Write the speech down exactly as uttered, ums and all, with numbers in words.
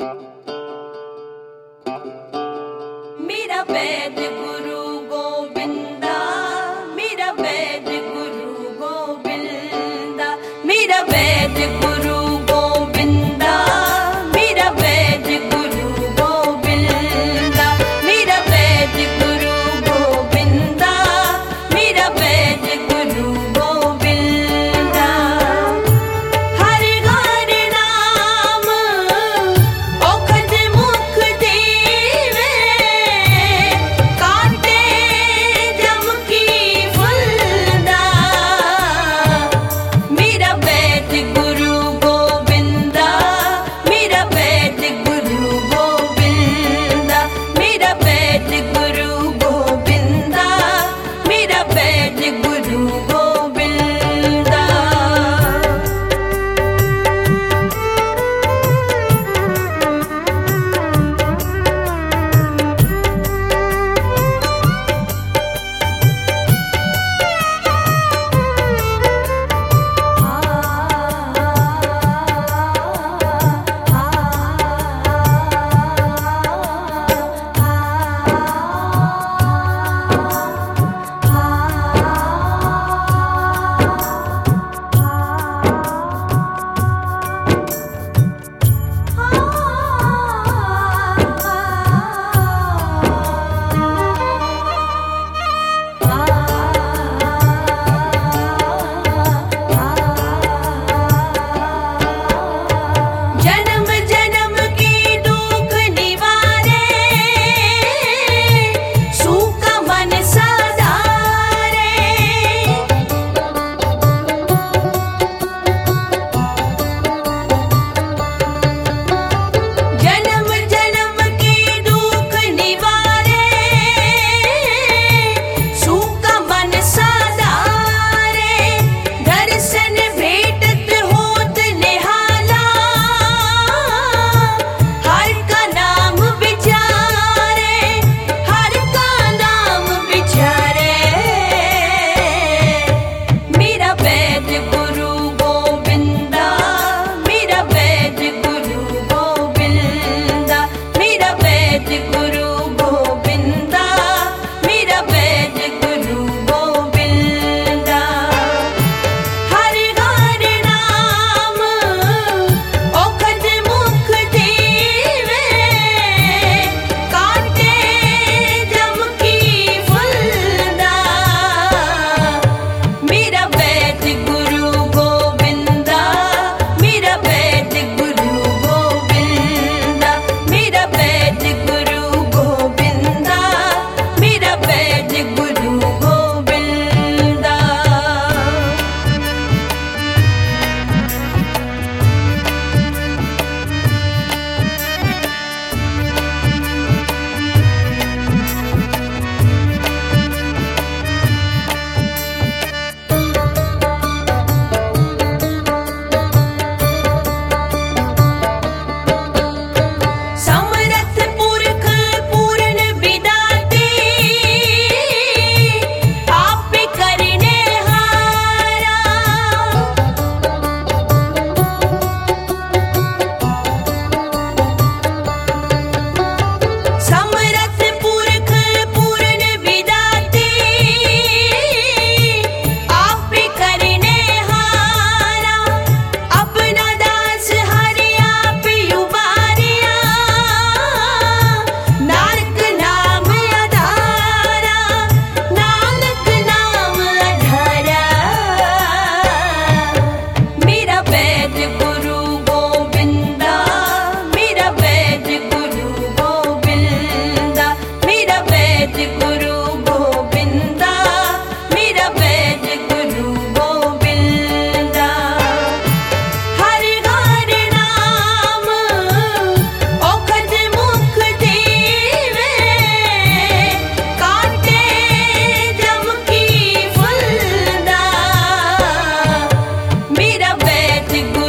मेरा वैद गुरु गोविंदा, मेरा वैद गुरु गोविंदा, मेरा वैद गुरु गोविंदा, मेरा वैद गुरु गोविंदा, मेरा वैद गुरु गोविंदा, मेरा वैद गुरु गोविंदा। हर घर नाम औखद मुख देवे, काटे जम की फुलदा। मेरा वैद गुरु गोविंदा, मेरा वैद गुरु गोविंदा, मेरा वैद गुरु गोविंदा, मेरा वैद गुरु गोविंदा। जन्म जन्म की दुख निवारे, सूखा मन साधारे। जन्म जन्म की दुख निवारे, सूखा मन साधारे। दर्शन भेटत होत निहाला, हर का नाम विचारे, हर का नाम विचारे। मेरा वैद गुरु गोविंदा, मेरा वैद गुरु गोविंदा, मेरा वैद गुरु गोविंदा, मेरा वैद गुरु गोविंदा। हर घर नाम औखद मुख देवे, काटे जम की फुलदा। मेरा वैद गुरु गोविंदा, मेरा वैद गुरु गोविंदा, मेरा वैद गुरु गोविंदा, मेरा वैद गुरु गोविंदा। समरथ पुरख पूर्ण विदाते, आप करने हारा। समरथ पुरख पूर्ण विदाते, आप करने हारा। अपना दास हरि आप उबारिया, नानक नाम आधारा, नानक नाम आधारा। मेरा वैद गुरु गोविंदा, मेरा वैद गुरु गोविंदा, मेरा वैद गुरु गोविंदा, मेरा वैद गुरु गोविंदा। हर घर नाम औखद मुख देवे, काटे जम की फुलदा। मेरा वैद